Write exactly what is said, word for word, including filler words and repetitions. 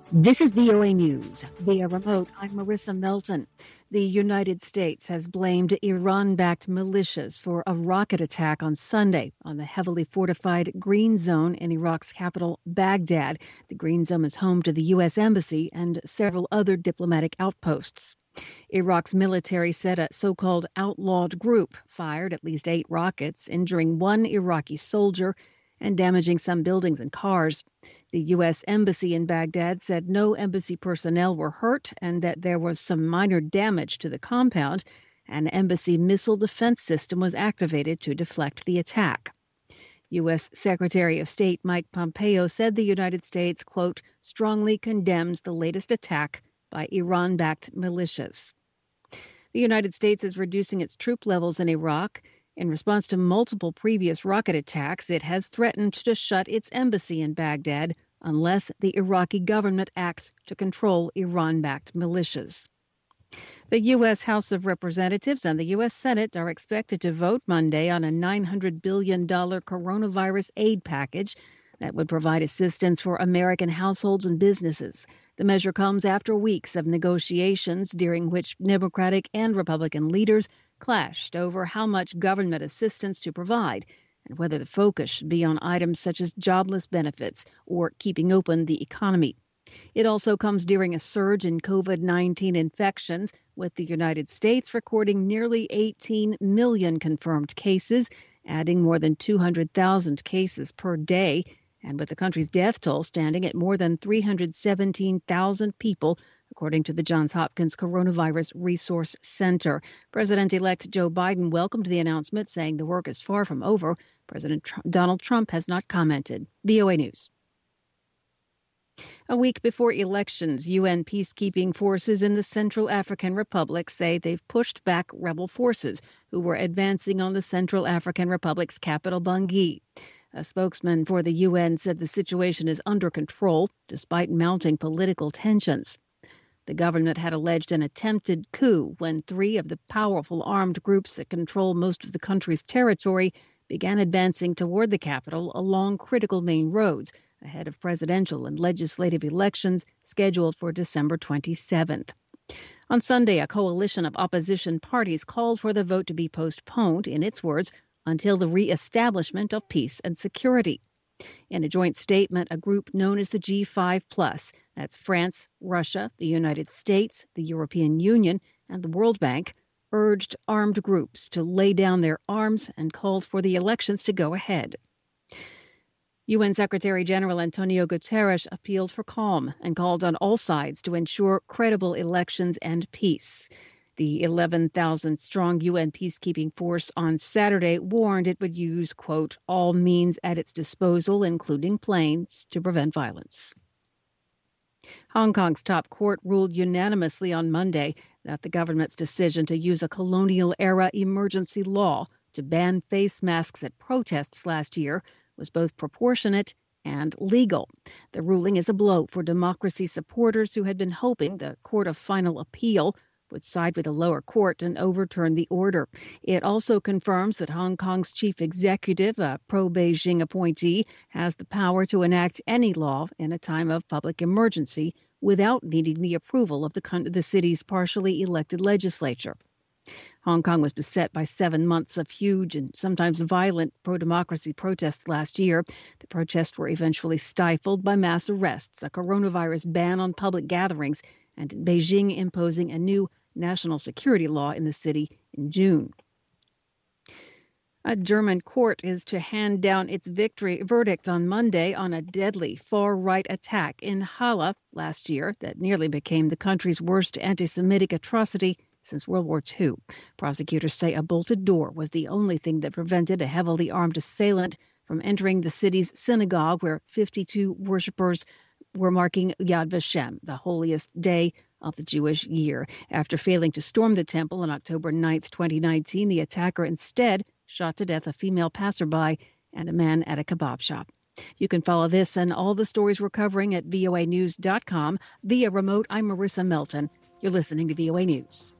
This is V O A News. Via remote, I'm Marissa Melton. The United States has blamed Iran-backed militias for a rocket attack on Sunday on the heavily fortified Green Zone in Iraq's capital, Baghdad. The Green Zone is home to the U S Embassy and several other diplomatic outposts. Iraq's military said a so-called outlawed group fired at least eight rockets, injuring one Iraqi soldier and damaging some buildings and cars. The U S Embassy in Baghdad said no embassy personnel were hurt and that there was some minor damage to the compound. An embassy missile defense system was activated to deflect the attack. U S Secretary of State Mike Pompeo said the United States, quote, strongly condemns the latest attack by Iran-backed militias. The United States is reducing its troop levels in Iraq. In response to multiple previous rocket attacks, it has threatened to shut its embassy in Baghdad unless the Iraqi government acts to control Iran-backed militias. The U S House of Representatives and the U S Senate are expected to vote Monday on a nine hundred billion dollars coronavirus aid package that would provide assistance for American households and businesses. The measure comes after weeks of negotiations during which Democratic and Republican leaders clashed over how much government assistance to provide and whether the focus should be on items such as jobless benefits or keeping open the economy. It also comes during a surge in COVID nineteen infections, with the United States recording nearly eighteen million confirmed cases, adding more than two hundred thousand cases per day, and with the country's death toll standing at more than three hundred seventeen thousand people, according to the Johns Hopkins Coronavirus Resource Center. President-elect Joe Biden welcomed the announcement, saying the work is far from over. President Trump, Donald Trump has not commented. V O A News. A week before elections, U N peacekeeping forces in the Central African Republic say they've pushed back rebel forces who were advancing on the Central African Republic's capital, Bangui. A spokesman for the U N said the situation is under control despite mounting political tensions. The government had alleged an attempted coup when three of the powerful armed groups that control most of the country's territory began advancing toward the capital along critical main roads ahead of presidential and legislative elections scheduled for December twenty-seventh. On Sunday, a coalition of opposition parties called for the vote to be postponed, in its words, until the reestablishment of peace and security. In a joint statement, a group known as the G five plus, that's France, Russia, the United States, the European Union, and the World Bank, urged armed groups to lay down their arms and called for the elections to go ahead. U N Secretary General Antonio Guterres appealed for calm and called on all sides to ensure credible elections and peace. The eleven thousand strong U N peacekeeping force on Saturday warned it would use, quote, all means at its disposal, including planes, to prevent violence. Hong Kong's top court ruled unanimously on Monday that the government's decision to use a colonial-era emergency law to ban face masks at protests last year was both proportionate and legal. The ruling is a blow for democracy supporters who had been hoping the Court of Final Appeal would side with the lower court and overturn the order. It also confirms that Hong Kong's chief executive, a pro-Beijing appointee, has the power to enact any law in a time of public emergency without needing the approval of the, the city's partially elected legislature. Hong Kong was beset by seven months of huge and sometimes violent pro-democracy protests last year. The protests were eventually stifled by mass arrests, a coronavirus ban on public gatherings, and Beijing imposing a new national security law in the city in June. A German court is to hand down its victory verdict on Monday on a deadly far-right attack in Halle last year that nearly became the country's worst anti-Semitic atrocity since World War Two. Prosecutors say a bolted door was the only thing that prevented a heavily armed assailant from entering the city's synagogue, where fifty-two worshippers were marking Yad Vashem, the holiest day of the Jewish year. After failing to storm the temple on October ninth, twenty nineteen, the attacker instead shot to death a female passerby and a man at a kebab shop. You can follow this and all the stories we're covering at V O A news dot com. Via remote, I'm Marissa Melton. You're listening to V O A News.